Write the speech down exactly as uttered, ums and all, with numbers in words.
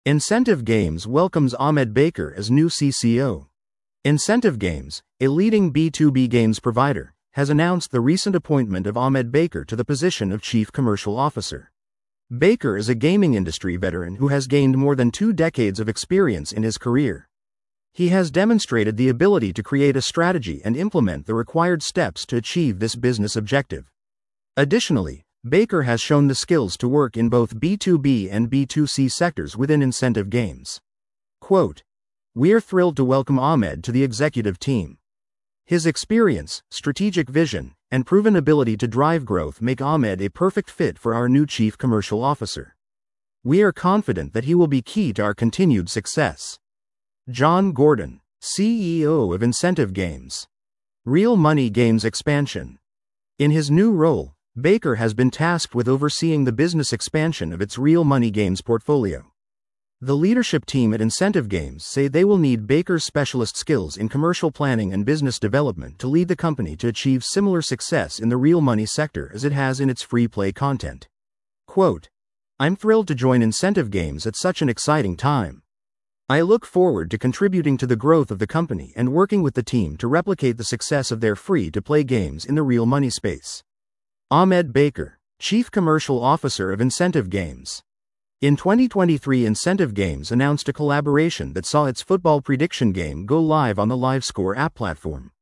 Incentive Games welcomes Ahmed Baker as new C C O. Incentive Games, a leading B two B games provider, has announced the recent appointment of Ahmed Baker to the position of Chief Commercial Officer. Baker is a gaming industry veteran who has gained more than two decades of experience in his career. He has demonstrated the ability to create a strategy and implement the required steps to achieve this business objective. Additionally, Baker has shown the skills to work in both B two B and B two C sectors within Incentive Games. Quote, "We're thrilled to welcome Ahmed to the executive team. His experience, strategic vision, and proven ability to drive growth make Ahmed a perfect fit for our new Chief Commercial Officer. We are confident that he will be key to our continued success." John Gordon, C E O of Incentive Games. Real Money Games expansion. In his new role, Baker has been tasked with overseeing the business expansion of its Real Money Games portfolio. The leadership team at Incentive Games say they will need Baker's specialist skills in commercial planning and business development to lead the company to achieve similar success in the real money sector as it has in its free-play content. Quote, "I'm thrilled to join Incentive Games at such an exciting time. I look forward to contributing to the growth of the company and working with the team to replicate the success of their free-to-play games in the real money space." Ahmed Baker, Chief Commercial Officer of Incentive Games. In twenty twenty-three, Incentive Games announced a collaboration that saw its football prediction game go live on the LiveScore app platform.